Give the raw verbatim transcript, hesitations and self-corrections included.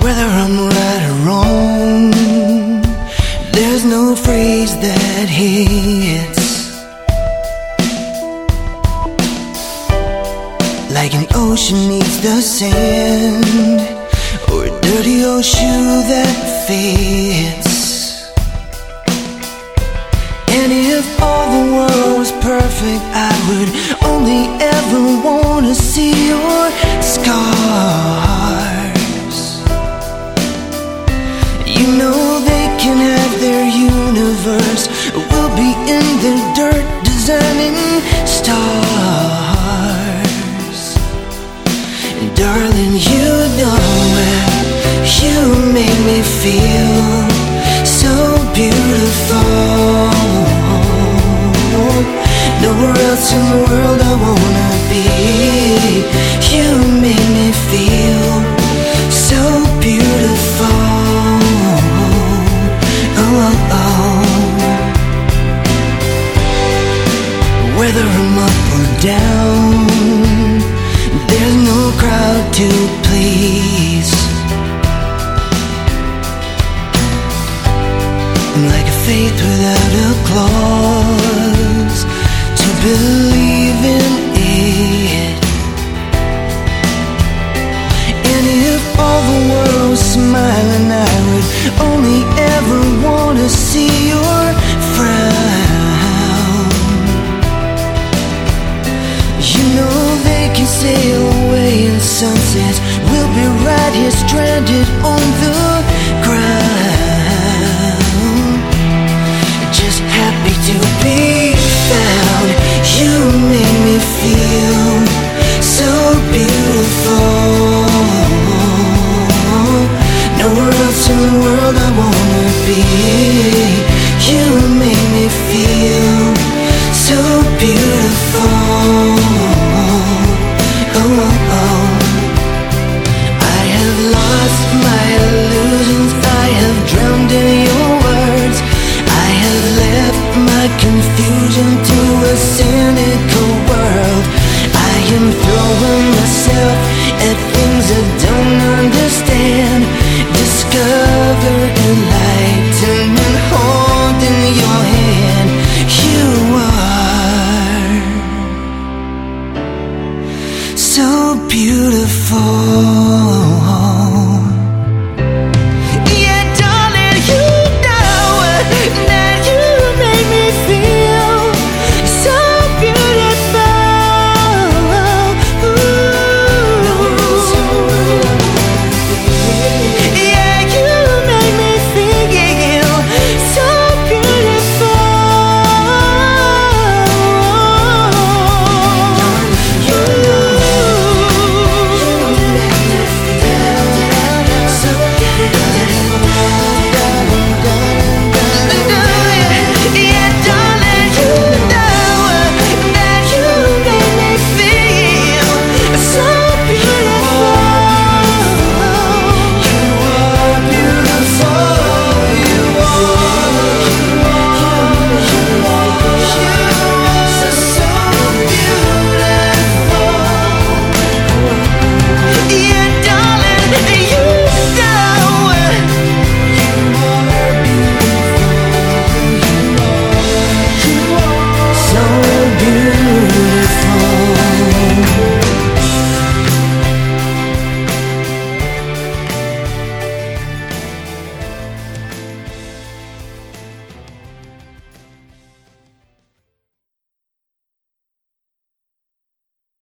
Whether I'm right or wrong, there's no phrase that hits like an ocean needs the sand, or a dirty old shoe that fits. And if all the world was perfect, I would only ever want to see your scars. You know they can have their universe, we'll be in the dirt designing stars. And darling, you know it, you make me feel so beautiful. Nowhere else in the world I wanna be. You make me feel so beautiful. Oh, oh, oh. Whether I'm up or down, there's no crowd to please. Like a faith without a clause to believe in it. And if all the world was smiling, I would only ever want to see your frown. You know they can sail away in sunsets, we'll be right here stranded on the ground, just happy to be found. You make me feel so beautiful. Nowhere else in the world I wanna be. You make me feel so beautiful. Oh, oh, oh. I have lost my illusions, I have drowned in your words. I have left my confusion to a cynical world. I am throwing myself at things I don't understand. Discover enlightenment, holding your hand. You are so beautiful.